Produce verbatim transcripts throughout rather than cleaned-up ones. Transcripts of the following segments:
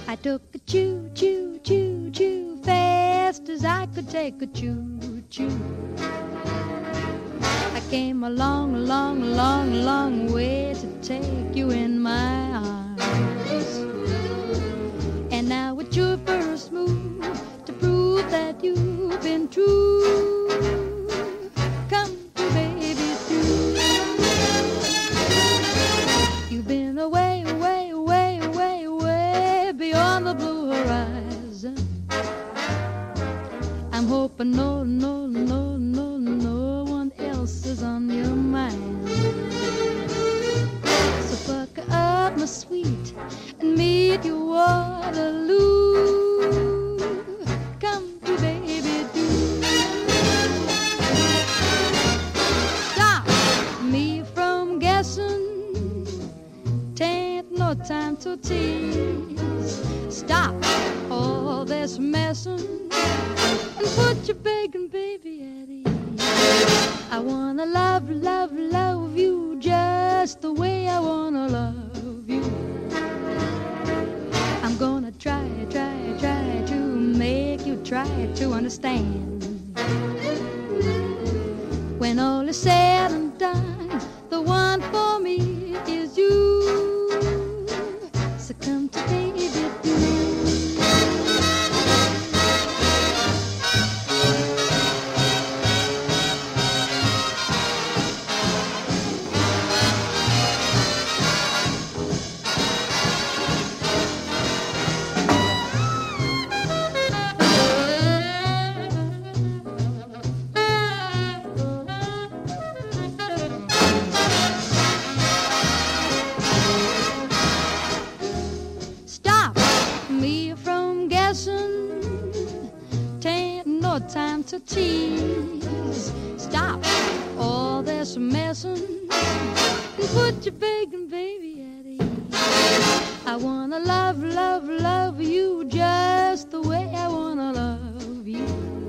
I took a choo, choo, choo, choo, fast as I could take a choo, choo. I came a long, long, long, long way to take you in my arms. And now it's your first move to prove that you've been true. Come to baby too. You've been away, away, away, away, away beyond the blue horizon. I'm hoping no, no, no, no, no one else is on your mind. So fuck up, my sweet, and meet your Waterloo. Come to baby do. Stop me from guessing. Tain't no time to tease. Stop all this messing and put your begging baby at ease. I wanna love, love, love you just the way I wanna love you. I'm gonna try, try, try to make you try to understand. When all is said and done, the one for me is you. So come to baby do. Time to tease. Stop all this messing and put your begging baby at ease. I wanna love, love, love you just the way I wanna love you.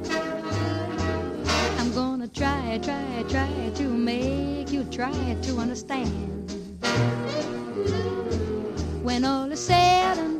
I'm gonna try, try, try to make you try to understand. When all is said and